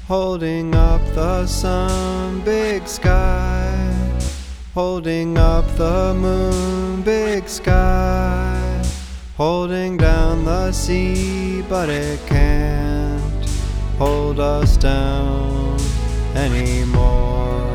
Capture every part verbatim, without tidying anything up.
holding up the sun, big sky, holding up the moon, big sky, holding down the sea, but it can't hold us down anymore.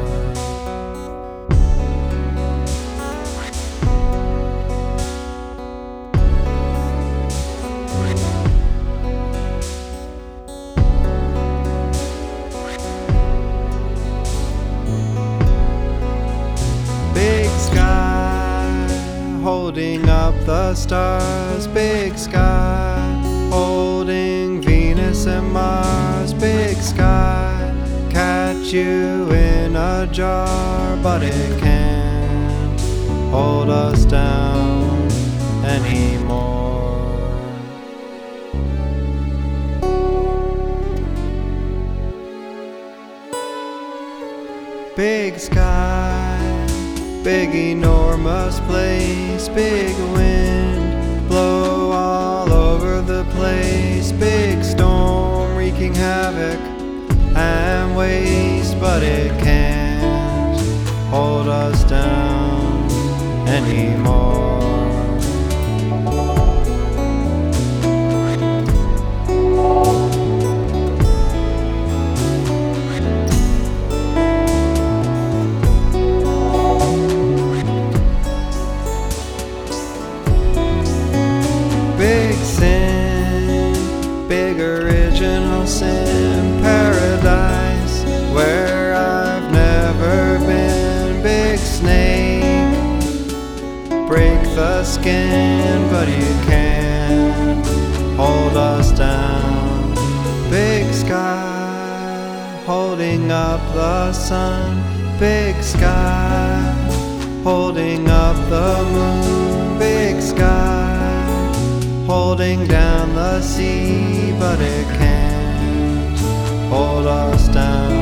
Big sky, holding up the stars, big sky, holding Venus and Mars, big sky, catch you in a jar, but it can't hold us down anymore. Big sky, big enormous place, big wind, blow all over the place, big storm wreaking havoc and waste, but it can't hold us down anymore. Big sin, big original sin, paradise where I've never been, big snake, break the skin, but you can't hold us down. Big sky, holding up the sun, big sky, holding up the moon, big sky, holding down the sea, but it can't hold us down.